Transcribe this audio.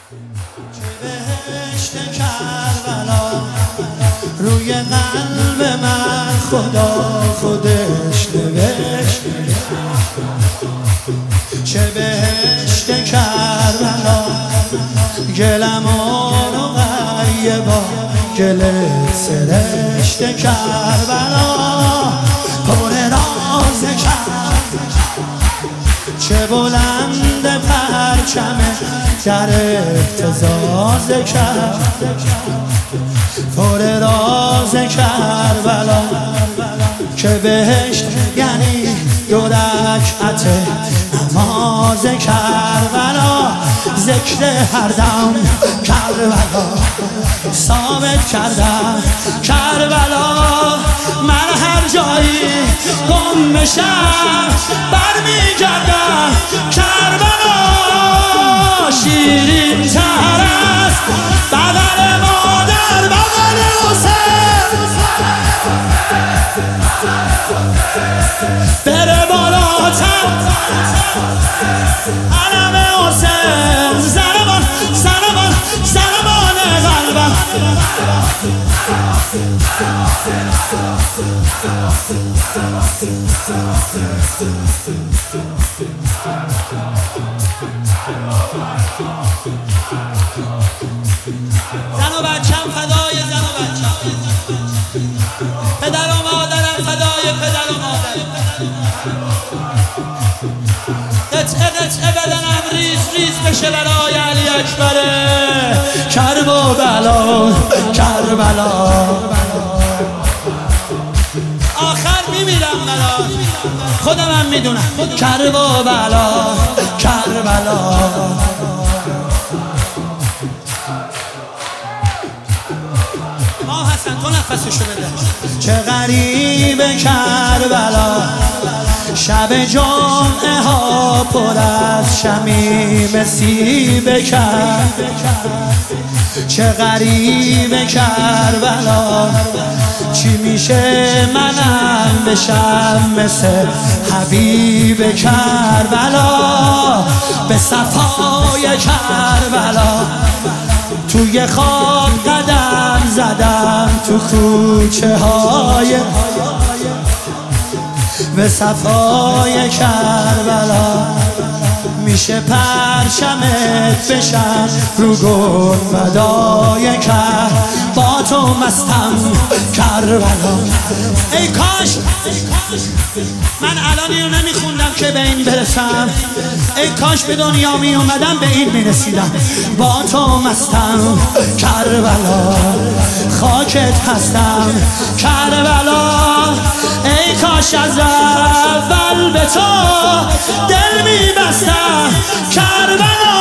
بهشت کربلا روی قلب من خدا خودش نوشت. چه بهشت کربلا گلمان و غیبا گلت سرشت کربلا پر راز کربلا. چه بلند پرچمه در اهتزاز کربلا پر راز کربلا. که بهشت یعنی دو رکعت نماز کربلا. ذکر هر دم کربلا ثابت کردم کربلا. من هر جایی گم بشم برمیگردم کربلا. شیرین تر است بغل مادر بغل حسین. بره بالاتر علم حسین. زنمان زنمان زنمان قلبم. زن و بچم فدای زن و بچم. پدر و مادرم فدای پدر و مادرم. قطعه بدنم ریز ریز بشه برای علی اکبره. کرب و بلا کربلا آخر میمیرم بلا خودم هم میدونم. کرب و بلا کربلا حسن تو نفسشو بده. چه غریب کربلا شب جمعه ها پر از شمیم سیب کرد. چه غریب کربلا چی میشه منم بشم مثل حبیب کربلا. به صفای کربلا توی خواب قدم زدم تو کوچه های. به صفای کربلا میشه پرچمت بشم رو گنبدای کرد. با تو مستم کربلا. ای کاش من الان اینو نمیخوندم که به این برسم. ای کاش به دنیا می اومدم به این میرسیدم. با تو مستم کربلا خاکت هستم کربلا. ای کاش از اول به تو دل میبستم کربلا.